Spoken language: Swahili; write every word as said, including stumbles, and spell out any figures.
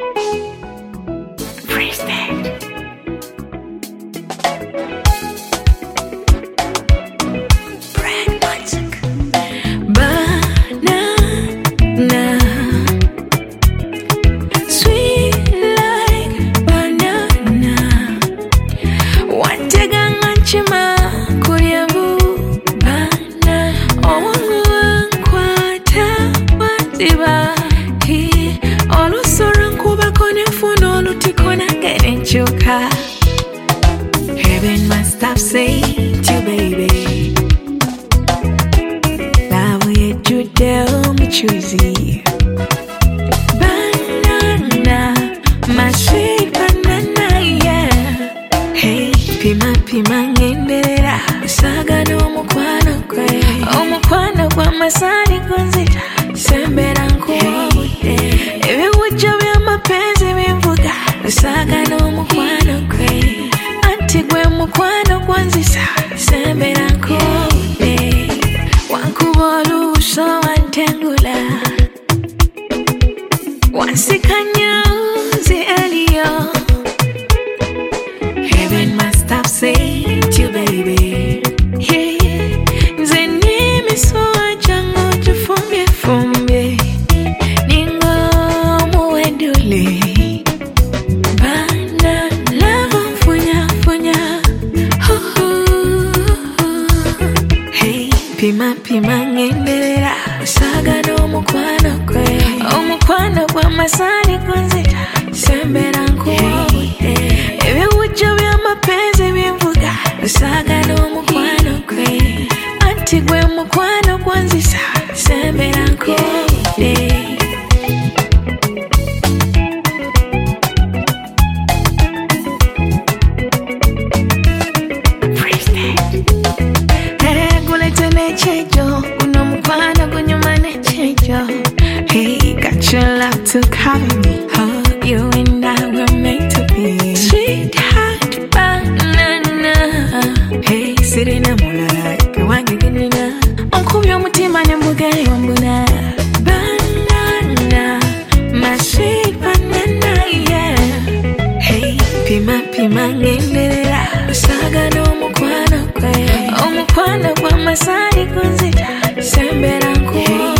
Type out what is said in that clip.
Heaven must have saved you, baby. Now we you tell me choosy. Banana, my sweet banana, yeah. Hey, pima pima ngendera. Saga no mukwana kwe. O mukwana kwa masani kunzita. Sembera nkuwa. Ewe ujawe mapenzi mimvuga. Saga no mukwana kwe. Antigwe mukwano kwanzisa sembera nkuwe. Wankubolu uso wantengula. Wansikanya zi elio. Heaven must have saved you, baby. Yeah. Nzeni miswa jango jufumbe fumbe. Ningo muwendule. Pima pima ngendera. Saga no mukwano kwe. O mukwano kwa masani kunzita. Sembera nkuwe. Ewe uja vya mapenzi mimvuga. Saga no mukwano kwe. Antigwe mukwano kwanzisa. Sembera nkuwe. Chejo, uno mukwana kunyumane chejo. Hey, got your love to carry me. Oh, you and I were meant to be. Sweetheart, banana. Hey, sitting a mula, kiwangi kinina. Onkubyo mutima ne mbugani wambuna. Banana, my sweet banana, yeah. Hey, pima pima ngendera. Saga no mukwano kwe. O mukwano kwa masani kunzita. Sembera nkuwe.